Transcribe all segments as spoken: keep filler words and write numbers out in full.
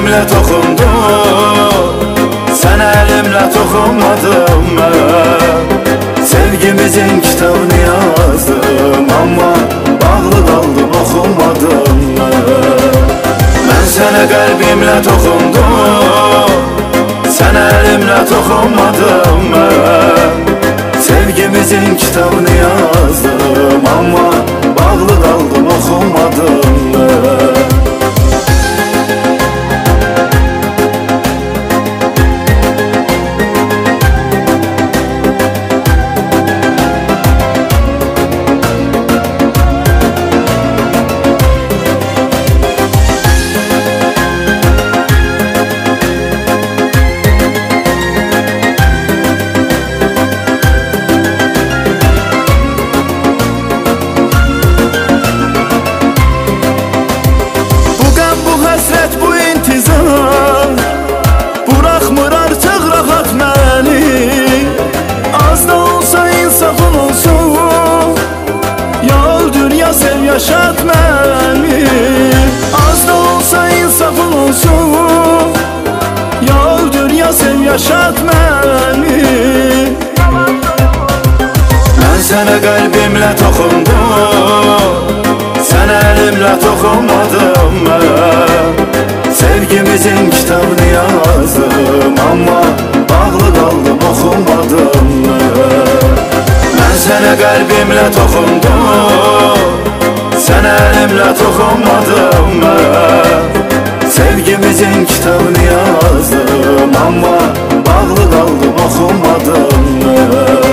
kalbimle toxundu, sen elimle toxunmadın mən. Sevgimizin kitabını yazdım, ama bağlı kaldım, oxumadım mən. Mən sənə kalbimle toxundum, sen elimle toxunmadın mən. Sevgimizin kitabını yazdım, ama bağlı kaldım, oxumadım mən. Bırakmır artık rahat məni, az da olsa insafın olsun. Ya öldür ya sev yaşat məni, az da olsa insafın olsun. Ya öldür ya sev yaşat məni. Mən sənə kalbimle toxundum, sen elimle toxunmadın mən. Sevgimizin kitabını yazdım, ama bağlı kaldım, oxumadım mən. Mən sənə kalbimle toxundum, sen elimle toxunmadın mən. Sevgimizin kitabını yazdım, ama bağlı kaldım, oxumadım mən.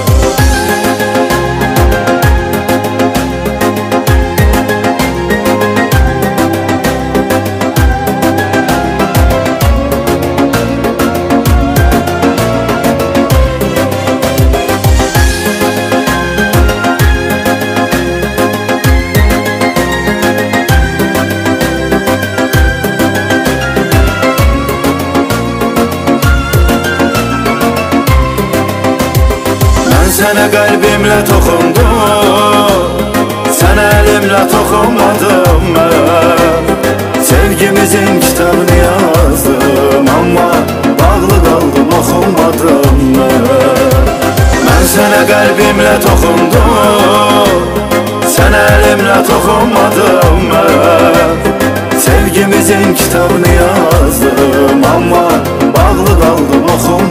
Sənə kalbimle toxundum, sen elimle toxunmadın mən. Sevgimizin kitabını yazdım, ama bağlı kaldım, oxumadım mən. Mən sənə kalbimle toxundum, sen elimle toxunmadın mən. Sevgimizin kitabını yazdım, ama bağlı kaldım, oxumadım.